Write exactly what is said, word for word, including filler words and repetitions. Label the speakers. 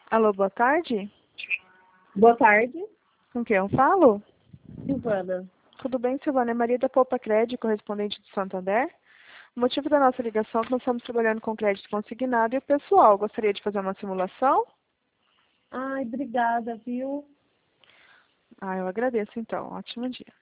Speaker 1: Alô, boa tarde.
Speaker 2: Boa tarde,
Speaker 1: Com quem eu falo?
Speaker 2: Silvana.
Speaker 1: Tudo bem, Silvana? É Maria da Poupa Crédito, correspondente do Santander. O motivo da nossa ligação é que nós estamos trabalhando com crédito consignado e o pessoal gostaria de fazer uma simulação?
Speaker 2: Ai, obrigada, viu?
Speaker 1: Ah, eu agradeço então. Ótimo dia.